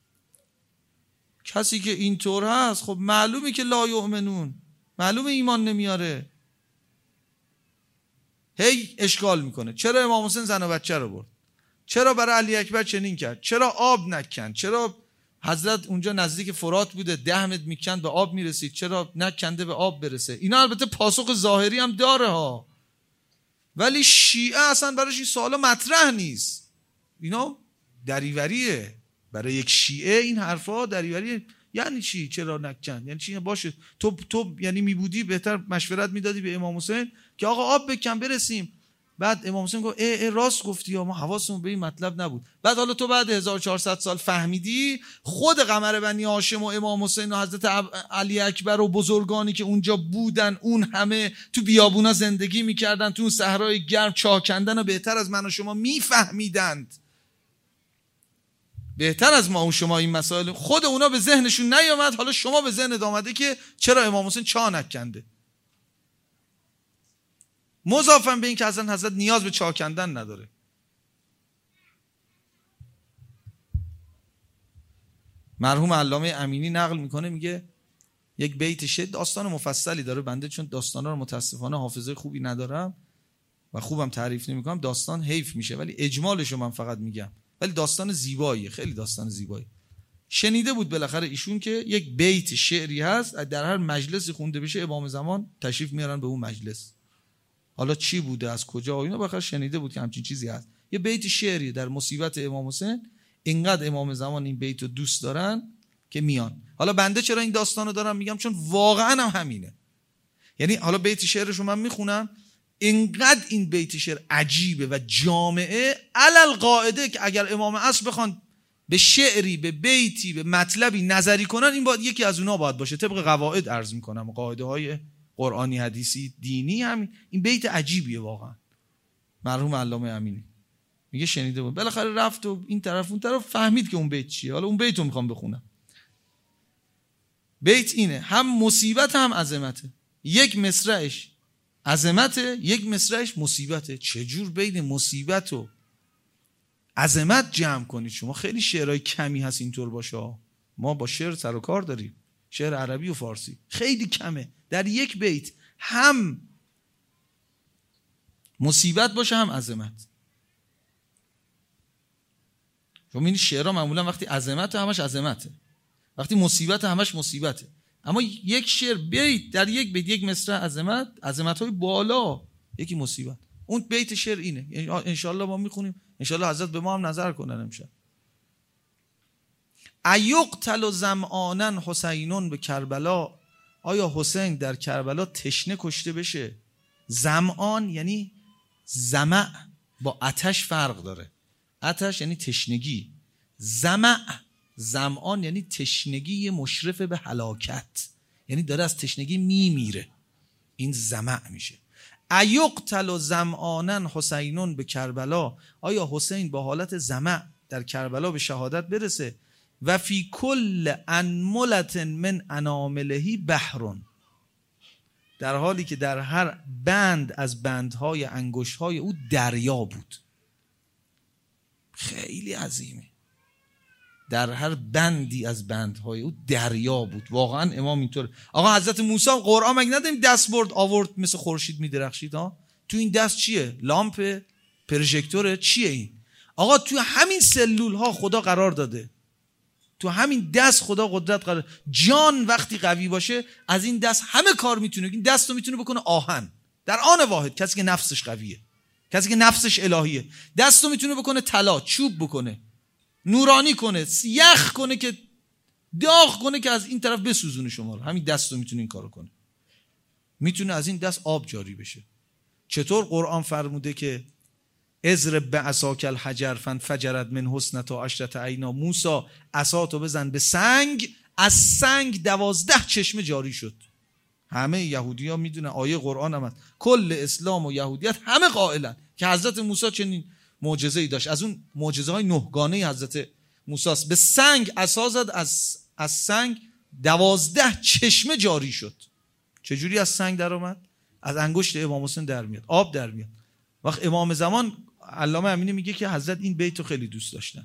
کسی که اینطور هست، خب معلومه که لا یؤمنون، معلومه ایمان نمیاره. هی اشکال میکنه چرا امام حسین زن و بچه رو برد، چرا برای علی اکبر چنین کرد، چرا آب نکند، چرا حضرت اونجا نزدیک فرات بوده ده متر میکند به آب میرسید، چرا نکنده به آب برسه. اینا البته پاسخ ظاهری هم داره ها، ولی شیعه اصلا براش این سوالا مطرح نیست. اینا دریوریه برای یک شیعه، این حرفا دریوریه. یعنی چی چرا نکند؟ یعنی چی؟ باشه تو تو یعنی میبودی بهتر مشورت میدادی به امام حسین که آقا آب بکن برسیم. بعد امام حسین گفت ای, ای راست گفتی، ما حواسمون به این مطلب نبود. بعد حالا تو بعد هزار و چهارصد سال فهمیدی خود قمر بنی هاشم و امام حسین و حضرت علی اکبر و بزرگانی که اونجا بودن، اون همه تو بیابونا زندگی میکردن، تو اون صحرای گرم چاه کندن و بهتر از من و شما میفهمیدند، بهتر از ما و شما این مسائل. خود اونا به ذهنشون نیامد، حالا شما به ذهنت آمده که چرا امام حسین چاه نکنده. مضافاً به این که اصلا حضرت نیاز به چاه کندن نداره. مرحوم علامه امینی نقل میکنه، میگه یک بیت شعر، داستان مفصلی داره، بنده چون داستانا رو متاسفانه حافظه خوبی ندارم و خوبم تعریف نمیکنم، داستان حیف میشه، ولی اجمالش رو من فقط میگم. ولی داستان زیباییه، خیلی داستان زیبایی. شنیده بود بالاخره ایشون که یک بیت شعری هست در هر مجلسی خونده بشه امام زمان تشریف میارن به اون مجلس. حالا چی بوده از کجا اینا بخاطر شنیده بود که همچین چیزی هست. یه بیت شعری در مصیبت امام حسین، اینقدر امام زمان این بیت رو دوست دارن که میان. حالا بنده چرا این داستانو دارم میگم؟ چون واقعا هم همینه. یعنی حالا بیت شعرشو من میخونم، اینقدر این بیت شعر عجیبه و جامعه علل قاعده که اگر امام عصر بخوان به شعری، به بیتی، به مطلبی نظری کنن، این باید یکی از اونها باید باشه. طبق قواعد عرض میکنم، قاعده های قرآنی، حدیثی، دینی، همین این بیت عجیبیه واقعا. مرحوم علامه امینی میگه شنیده بود، بالاخره رفت و این طرف اون طرف فهمید که اون بیت چیه. حالا اون بیت رو میخوام بخونم. بیت اینه: هم مصیبت هم عظمته، یک مصرعش عظمته، یک مصرعش مصیبته. چجور بین مصیبت و عظمت جمع کنید شما؟ خیلی شعرهای کمی هست اینطور باشه. ما با شعر سر و کار داریم، شعر عربی و فارسی خیلی کمه در یک بیت هم مصیبت باشه هم عظمت. شما این شعرها معمولا وقتی عظمت همش عظمته، وقتی مصیبت همش مصیبته. اما یک شعر بیت در یک بیت، یک مصرع عظمت، عظمت‌های بالا، یکی مصیبت. اون بیت شعر اینه. انشالله ما میخونیم، انشالله حضرت به ما هم نظر کنن امشب. ایقتل ظمآنا حسینون به کربلا، آیا حسین در کربلا تشنه کشته بشه؟ ظمآن یعنی ظمأ، با آتش فرق داره. آتش یعنی تشنگی، ظمأ ظمآن یعنی تشنگی مشرف به هلاکت، یعنی داره از تشنگی میمیره، این ظمأ میشه. ایقتل ظمآنا حسینون به کربلا، آیا حسین با حالت ظمأ در کربلا به شهادت برسه؟ و فی کل انملت من اناملهی بحرون، در حالی که در هر بند از بندهای انگشت‌های او دریا بود. خیلی عظیمه. در هر بندی از بندهای او دریا بود. واقعا امام اینطور. آقا حضرت موسی قرآن مگه نداریم دست برد آورد مثل خورشید میدرخشید ها؟ تو این دست چیه؟ لامپ، پروژکتوره، چیه این؟ آقا تو همین سلول ها خدا قرار داده، تو همین دست خدا قدرت قرار. جان وقتی قوی باشه از این دست همه کار میتونه. این دست رو میتونه بکنه آهن در آن واحد، کسی که نفسش قویه، کسی که نفسش الهیه. دست رو میتونه بکنه طلا، چوب بکنه، نورانی کنه، یخ کنه که داغ کنه که از این طرف بسوزونه شما رو. همین دست رو میتونه این کارو کنه. میتونه از این دست آب جاری بشه. چطور قرآن فرموده که اضرب بعصاک الحجر فانفجرت من حسنتا عشرة عینا، موسی عصاتو بزن به سنگ، از سنگ دوازده چشمه جاری شد. همه یهودی‌ها میدونن، آیه قرآن هم هست، کل اسلام و یهودیت همه قائلن که حضرت موسی چنین معجزه‌ای داشت. از اون معجزه‌های نهگانه حضرت موسی است. به سنگ عصا زد، از از سنگ دوازده چشمه جاری شد. چجوری از سنگ در اومد؟ از انگشت امام حسین در میاد، آب در میاد. وقت امام زمان علامه امینی میگه که حضرت این بیت رو خیلی دوست داشتن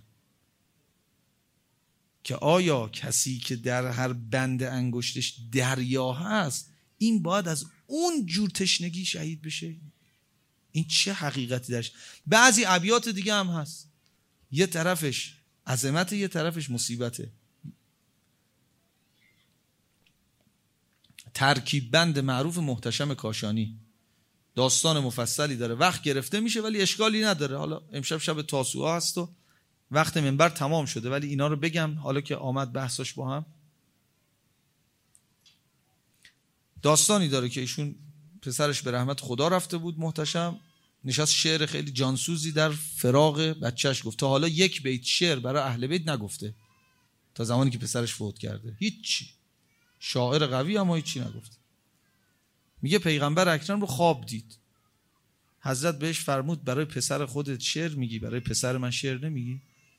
که آیا کسی که در هر بند انگشتش دریا هست، این باید از اون جور تشنگی شهید بشه؟ این چه حقیقتی درش؟ بعضی ابیات دیگه هم هست، یه طرفش عظمت، یه طرفش مصیبته. ترکیب بند معروف محتشم کاشانی داستان مفصلی داره، وقت گرفته میشه ولی اشکالی نداره. حالا امشب شب تاسوعا هست و وقت منبر تمام شده، ولی اینا رو بگم حالا که آمد بحثش با هم. داستانی داره که ایشون پسرش به رحمت خدا رفته بود، محتشم نشست شعر خیلی جانسوزی در فراق بچهش گفت. تا حالا یک بیت شعر برای اهل بیت نگفته تا زمانی که پسرش فوت کرده. هیچ شاعر قوی اما هیچی نگفته. میگه پیغمبر اکرم رو خواب دید، حضرت بهش فرمود برای پسر خودت شعر میگی، برای پسر من شعر نمیگی؟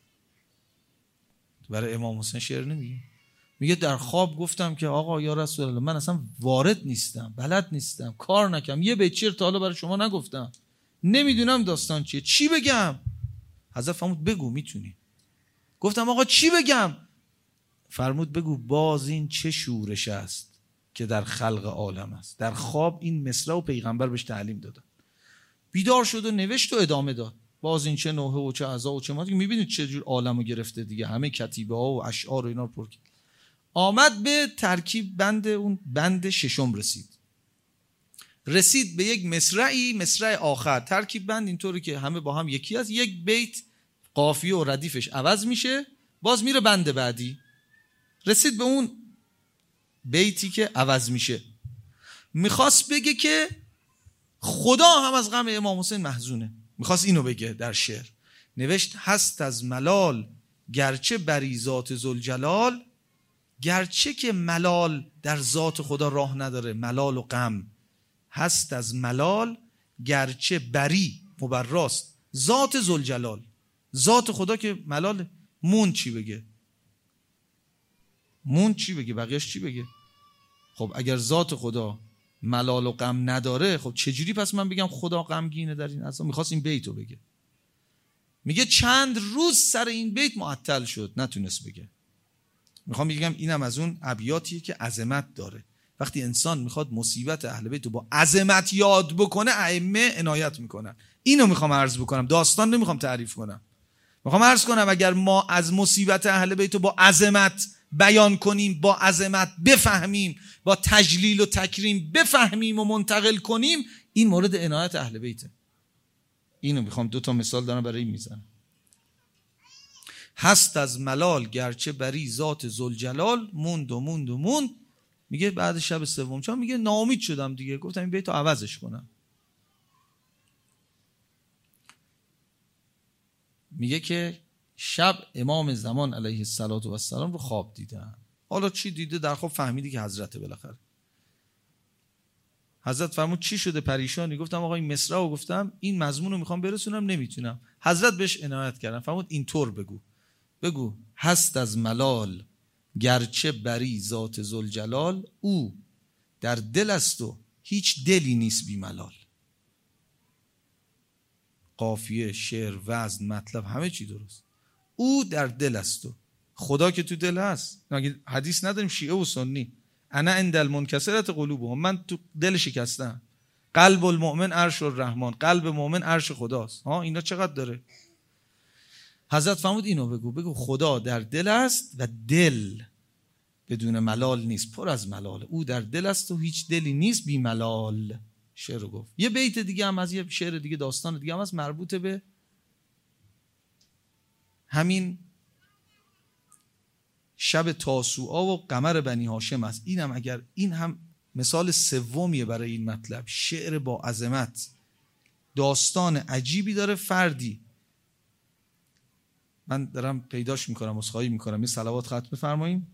برای امام حسین شعر نمیگی؟ میگه در خواب گفتم که آقا یا رسول الله، من اصلا وارد نیستم، بلد نیستم، کار نکردم، یه بیت شعر تا حالا برای شما نگفتم، نمیدونم داستان چیه، چی بگم؟ حضرت فرمود بگو میتونی. گفتم آقا چی بگم؟ فرمود بگو باز این چه شورش است که در خلق عالم است. در خواب این مصرع و پیغمبر بهش تعلیم دادن. بیدار شد و نوشت و ادامه داد. باز این چه نوحه و چه عزا و چه ما. میبینید چه جور عالمو گرفته دیگه، همه کتیبه ها و اشعار و اینا رو پر کرد. آمد به ترکیب بند اون بند ششم رسید. رسید به یک مصرعی، مصرع آخر ترکیب بند اینطوری که همه با هم یکی هست، یک بیت قافیه و ردیفش عوض میشه، باز میره بند بعدی. رسید به اون بیتی که عوض میشه، میخواست بگه که خدا هم از غم امام حسین محزونه، میخواست اینو بگه در شعر. نوشت هست از ملال گرچه بری ذات ذوالجلال، گرچه که ملال در ذات خدا راه نداره، ملال و غم، هست از ملال گرچه بری مبراست ذات ذوالجلال، ذات خدا که ملال، مون چی بگه؟ مون چی بگه؟ بقیهش چی بگه؟ خب اگر ذات خدا ملال و غم نداره، خب چجوری پس من بگم خدا غمگینه در این اصلا؟ میخواست این بیتو بگه. میگه چند روز سر این بیت معطل شد، نتونست بگه. میخوام بگم اینم از اون ابیاتیه که عظمت داره. وقتی انسان میخواد مصیبت اهل بیت رو با عظمت یاد بکنه، ائمه عنایت میکنن. اینو میخوام عرض بکنم، داستان نمیخوام تعریف کنم. میخوام عرض کنم اگر ما از مصیبت اهل بیت رو با عظمت بیان کنیم، با عظمت بفهمیم، با تجلیل و تکریم بفهمیم و منتقل کنیم، این مورد عنایت اهل بیته. اینو میخوام دو تا مثال دارم برای این میزنم. هست از ملال گرچه بری ذات ذوالجلال، موند و موند و موند. میگه بعد شب سوم چون میگه ناامید شدم دیگه، گفتم این بیتو عوضش کنم. میگه که شب امام زمان علیه السلام رو خواب دیدن. حالا چی دیده؟ در خواب فهمیدی که حضرت بالاخره. حضرت فرمود چی شده؟ پریشانی. گفتم آقا این مصرع رو گفتم، این مضمون رو میخوام برسونم نمیتونم. حضرت بهش عنایت کردن، فرمود اینطور بگو، بگو هست از ملال گرچه بری ذات ذوالجلال، او در دل است و هیچ دلی نیست بی ملال. قافیه، شعر، وزن، مطلب همه چی درست. او در دل است و خدا که تو دل هست. مگه حدیث نداریم شیعه و سنی؟ انا عند المنکسرة قلوبهم، من تو دل شکستم. قلب المؤمن عرش الرحمن، قلب مؤمن عرش خداست. ها اینا چقدر داره؟ حضرت فرمود اینو بگو، بگو خدا در دل است و دل بدون ملال نیست، پر از ملال. او در دل است و هیچ دلی نیست بی ملال. شعر رو گفت. یه بیت دیگه هم از یه شعر دیگه، داستان دیگه هم هست مربوط به همین شب تاسوعا و قمر بنی هاشم است. اینم اگر این هم مثال سومیه برای این مطلب. شعر با عظمت، داستان عجیبی داره. فردی، من دارم پیداش میکنم، عذرخواهی میکنم، یه صلوات ختم بفرماییم.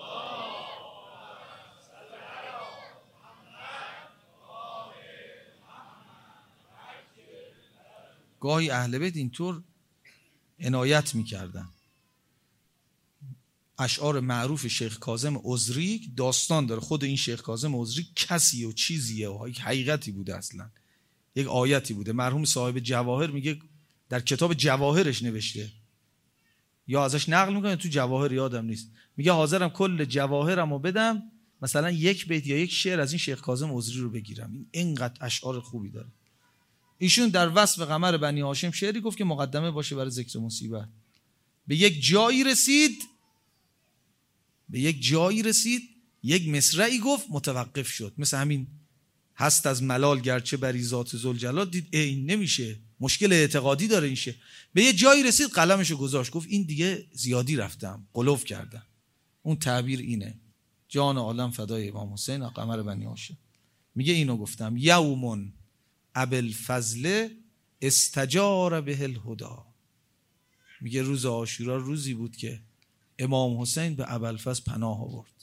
گاهی اهل بیت اینطور عنایت میکردن. اشعار معروف شیخ کاظم عذری داستان داره. خود این شیخ کاظم عذری کسی و چیزیه و یک حقیقتی بوده، اصلا یک آیتی بوده. مرحوم صاحب جواهر میگه در کتاب جواهرش نوشته، یا ازش نقل میکنه تو جواهر، یادم نیست، میگه حاضرم کل جواهرمو بدم مثلا یک بیت یا یک شعر از این شیخ کاظم عذری رو بگیرم. این اینقدر اشعار خوبی داره. ایشون در وصف قمر بنی هاشم شعری گفت که مقدمه باشه برای ذکر مصیبت. به یک جایی رسید، به یک جایی رسید، یک مصرعی گفت، متوقف شد. مثل همین هست از ملال گرچه بری ذات ذوالجلال، دید این نمیشه، مشکل اعتقادی داره این شه. به یک جایی رسید قلمشو گذاشت، گفت این دیگه زیادی رفتم، قلوف کردم. اون تعبیر اینه: جان عالم فدای امام حسین قمر بنی هاشم. میگه اینو گفتم: یومون ابوالفضل استجار به الهدی. میگه روز عاشورا روزی بود که امام حسین به ابوالفضل پناه آورد.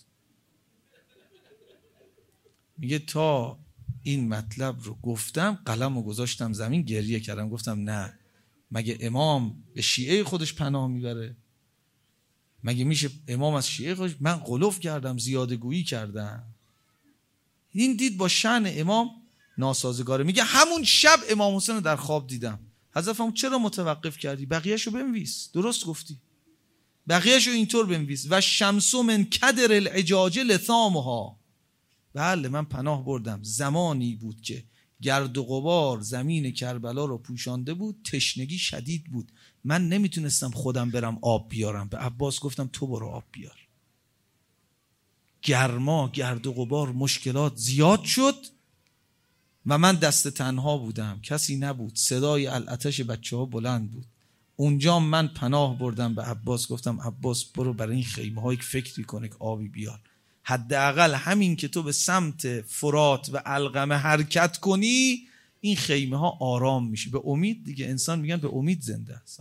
میگه تا این مطلب رو گفتم قلم رو گذاشتم زمین، گریه کردم، گفتم نه، مگه امام به شیعه خودش پناه میبره؟ مگه میشه امام از شیعه خودش؟ من قلوف کردم، زیاده گویی کردم. این دید با شأن امام ناسازگاره. میگه همون شب امام حسین رو در خواب دیدم. حضرت فرمود چرا متوقف کردی؟ بقیه‌شو بنویس، درست گفتی، بقیه‌شو اینطور بنویس: و شمس من کدر العجاج لثامها. بله من پناه بردم، زمانی بود که گرد و غبار زمین کربلا رو پوشانده بود، تشنگی شدید بود، من نمیتونستم خودم برم آب بیارم. به عباس گفتم تو برو آب بیار. گرما، گرد و غبار، مشکلات زیاد شد، و من دست تنها بودم، کسی نبود، صدای العطش بچه ها بلند بود. اونجا من پناه بردم به عباس، گفتم عباس برو برای این خیمه ها یک فکری کنه که آبی بیار. حداقل همین که تو به سمت فرات و علقمه حرکت کنی این خیمه ها آرام میشه. به امید دیگه، انسان میگن به امید زنده است.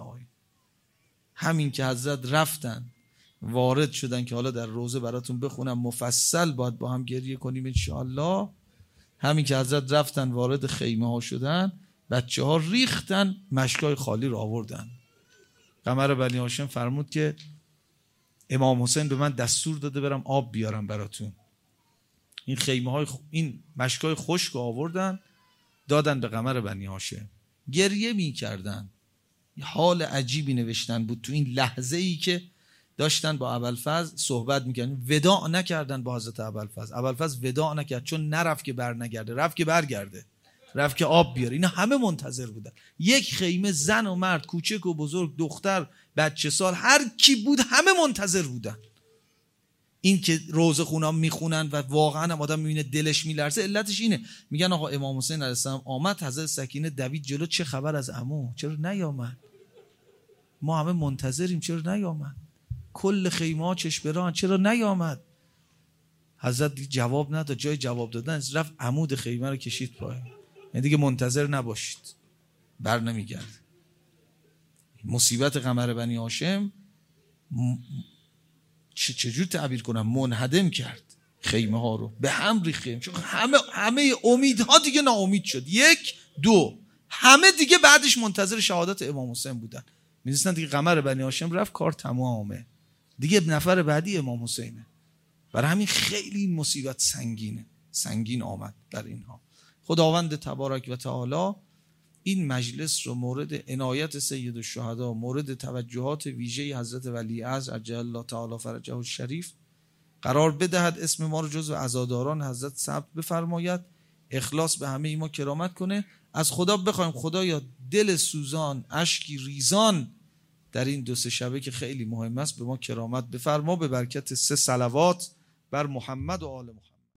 همین که حضرت رفتن وارد شدن که حالا در روزه براتون بخونم مفصل، باید با هم گریه کنیم انشاءالله. همین که حضرت رفتن وارد خیمه ها شدن، بچه ها ریختن مشکای خالی رو آوردن. قمر بنی هاشم فرمود که امام حسین به من دستور داده برم آب بیارم براتون. این خیمه های خ... این مشکای خشک رو آوردن دادن به قمر بنی هاشم. گریه می کردن، حال عجیبی نوشتن بود تو این لحظه ای که داشتن با ابوالفضل صحبت میکردن. وداع نکردن با حضرت ابوالفضل. ابوالفضل وداع نکرد، چون نرفت که بر نگرده، رفت که برگرده، رفت که آب بیاره. اینا همه منتظر بودن. یک خیمه، زن و مرد، کوچک و بزرگ، دختر، بچه سال، هر کی بود همه منتظر بودن. این که روزه خونا میخونن و واقعا هم آدم میبینه دلش میلرزه، علتش اینه. میگن آقا امام حسین علیه السلام آمد، حضرت سکینه دوید جلو، چه خبر از عمو؟ چرا نیامد؟ ما همه منتظریم، چرا نیامد؟ کل خیمه ها چشمران، چرا نیامد؟ حضرت دیگه جواب نداد. جای جواب دادن رفت عمود خیمه رو کشید پایین. یعنی دیگه منتظر نباشید، بر نمیگرد. مصیبت قمر بنی هاشم م... چجور تعبیر کنم، منهدم کرد خیمه ها رو، به هم ریخت. چون همه همه امیدها دیگه ناامید شد. یک دو همه دیگه بعدش منتظر شهادت امام حسین بودن. می‌دونستن دیگه قمر بنی هاشم رفت، کار تمامه دیگه، نفر بعدی امام حسینه. برای همین خیلی این مصیبت سنگینه، سنگین آمد در اینها. خداوند تبارک و تعالی این مجلس رو مورد عنایت سید الشهدا، مورد توجهات ویژه حضرت ولیعصر عجل الله تعالی فرجه الشریف قرار بدهد. اسم ما رو جزو عزاداران حضرت ثبت بفرماید. اخلاص به همه ما کرامت کنه. از خدا بخوایم خدایا دل سوزان، اشکی ریزان در این دو سه شبه که خیلی مهم است به ما کرامت بفرما، به برکت سه صلوات بر محمد و آل محمد.